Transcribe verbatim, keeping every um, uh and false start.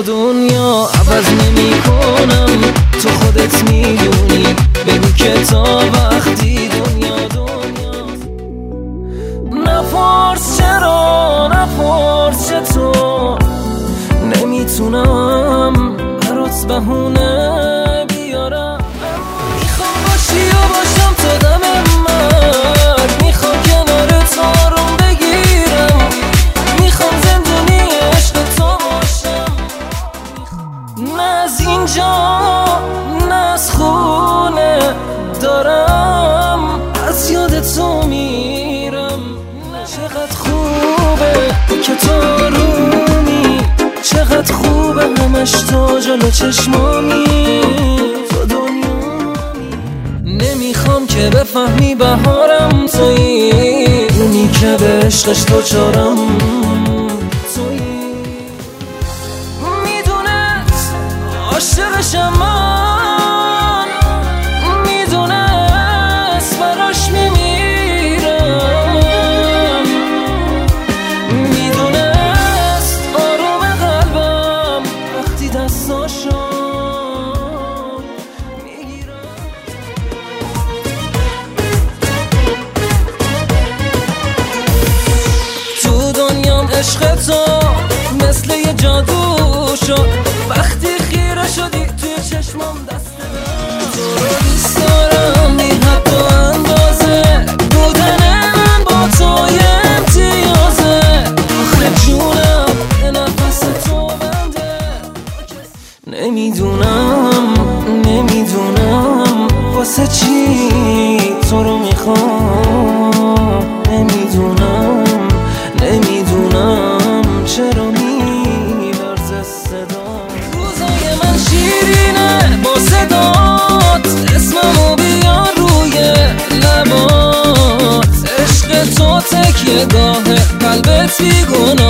دنیا عوض نمی کنم، تو خودت میدونی، بگو که تا وقتی دنیا دنیا. نپرس چرا، نپرس چطور، نمیتونم برات بهونه بیارم. میخوام باشی و باشم تا دم مرگ، میخوام کنارت آروم بگیرم، میخوام زندونی عشق تو باشم. نه از اینجا نه از خونه دارم از یاد تو میرم. چقدر خوبه که تو آرومی، چقدر خوبه همش تو جلو چشمامی، تو دنیامی. نمیخوام که بفهمی بهارم تویی، اونی که به عشقش تو چارم تویی. میدونست عاشقشم من، میدونست براش میمیرم، میدونست آروم قلبم وقتی دستاشو میگیرم. تو دنیام عشق تو مثل یه جادو شد، وقتی خیره شدی توی چشمام دست من. تو رو دوست دارم بی حد و اندازه، بودن من با تو یه امتیازه. آخه جونم به نفس تو بنده، نمیدونم نمیدونم واسه چی تو رو میخوام، نمیدونم نمیدونم چرا میلرزه صدا. روزای من شیرینه با صدات، اسممو بیار روی لبات، عشق تو تکیه گاهه قلبت بیگناه.